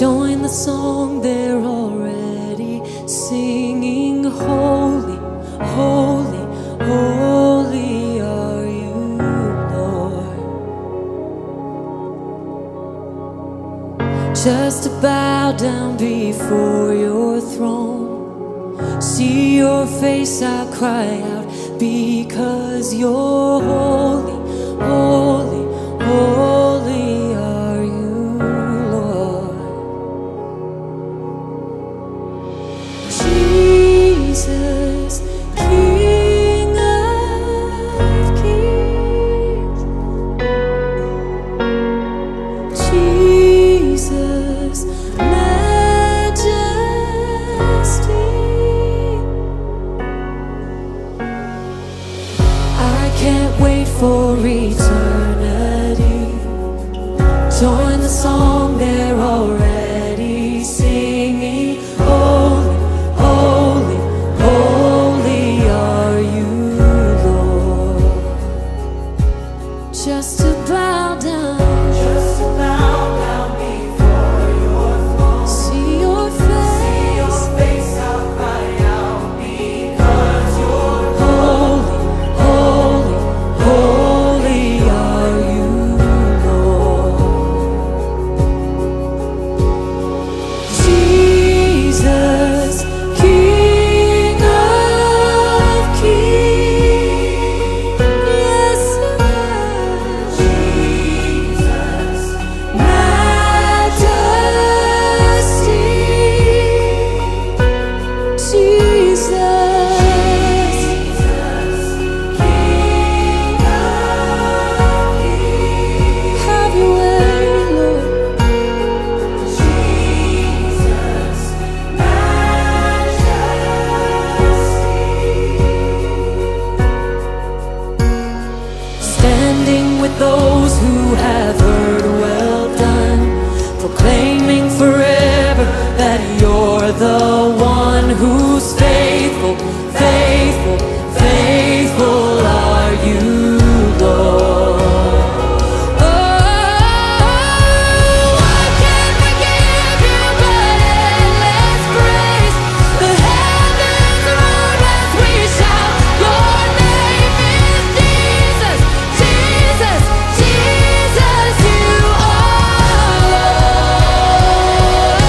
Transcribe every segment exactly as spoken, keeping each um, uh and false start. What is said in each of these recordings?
Join the song they're already singing. Holy, holy, holy are you, Lord. Just to bow down before your throne, see your face, I cry out, because you're holy, holy, holy are you, Lord. Jesus, King of Kings. Jesus, Majesty. I can't wait for eternity. Join the song they're already singing. Holy, holy, holy are you, Lord. Just to bow down, just to bow down before your throne. See your face, see your face, I'll cry out, because you're holy, holy, holy are you, Lord. Jesus, King of Kings. Yes, Jesus, Majesty. Jesus, King of Kings. Have your way, Lord. Jesus, standing with those who have heard, well done, proclaiming forever that you're the one who's faithful, faithful, faithful are you, Lord. Oh, I can't forgive you, but endless praise. The heavens roar as we shout, your name is Jesus, Jesus, Jesus, you are Lord.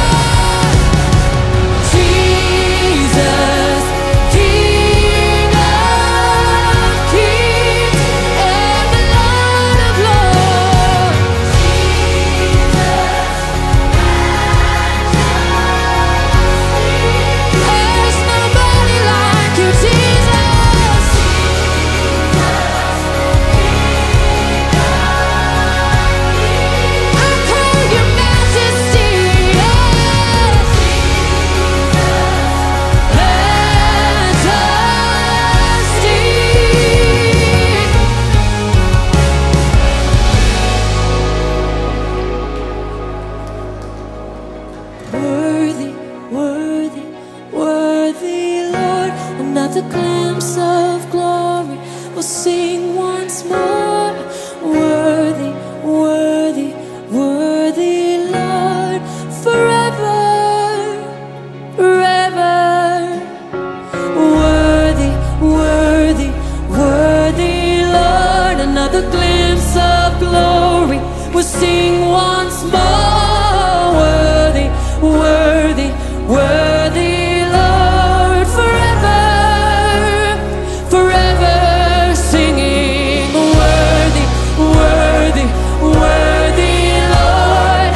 Jesus, King of Kings and the Lord of Lords. There's nobody like you, Jesus. I call you Majesty. Worthy, worthy, worthy, Lord. Another glimpse of glory. We'll sing once more. Worthy, worthy, worthy, Lord. Forever, forever. Worthy, worthy, worthy, Lord. Another glimpse of glory. We'll sing once more. Worthy, worthy, worthy, Lord. Forever, forever, singing. Worthy, worthy, worthy, Lord.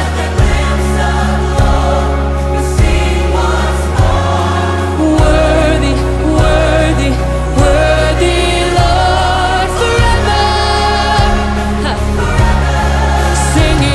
Worthy, worthy, worthy, Lord. Forever, singing.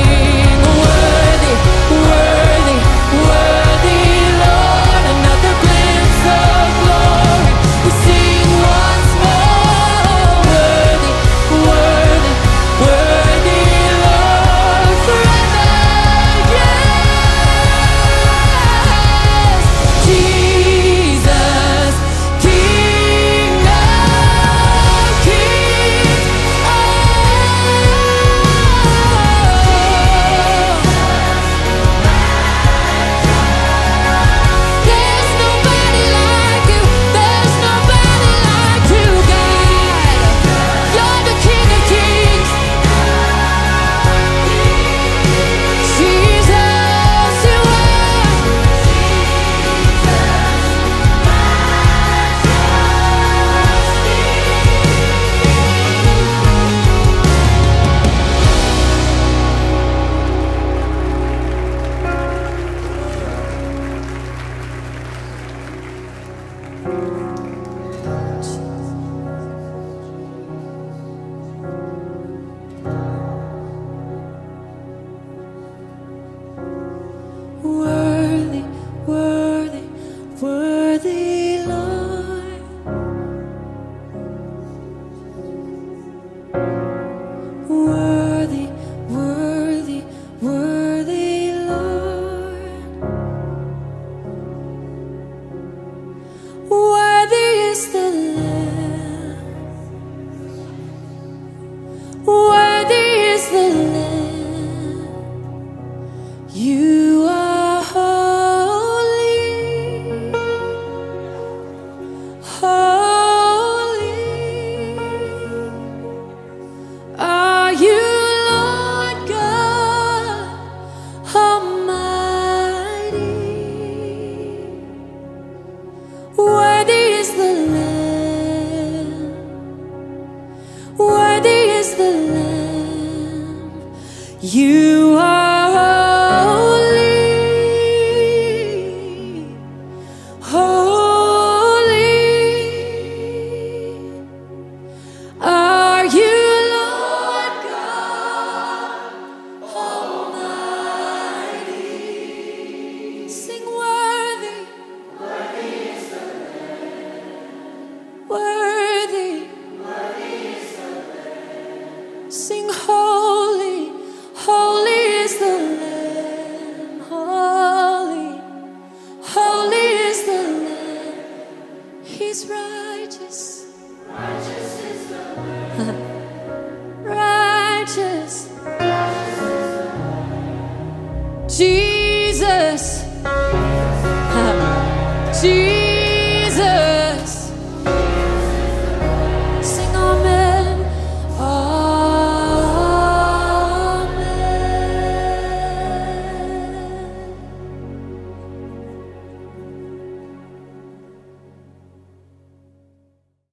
You are holy, holy. Are you Lord God Almighty? Sing worthy, worthy is the Lamb. Worthy, worthy is the Lamb. Sing holy, holy is the Lamb. Holy, holy is the Lamb. He's righteous. Righteous is the Lamb. Righteous. Jesus. Jesus.